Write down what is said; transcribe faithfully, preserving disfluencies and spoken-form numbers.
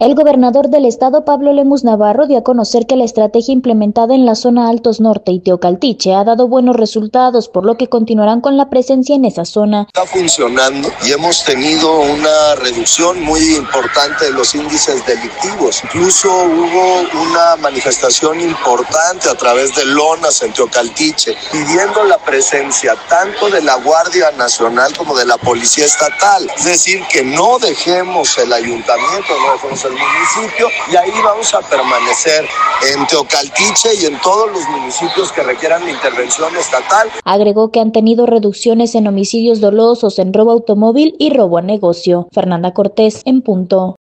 El gobernador del estado, Pablo Lemus Navarro, dio a conocer que la estrategia implementada en la zona Altos Norte y Teocaltiche ha dado buenos resultados, por lo que continuarán con la presencia en esa zona. Está funcionando y hemos tenido una reducción muy importante de los índices delictivos. Incluso hubo una manifestación importante a través de lonas en Teocaltiche, pidiendo la presencia tanto de la Guardia Nacional como de la Policía Estatal. Es decir, que no dejemos el ayuntamiento, no dejemos el municipio, y ahí vamos a permanecer en Teocaltiche y en todos los municipios que requieran la intervención estatal. Agregó que han tenido reducciones en homicidios dolosos, en robo automóvil y robo a negocio. Fernanda Cortés, en punto.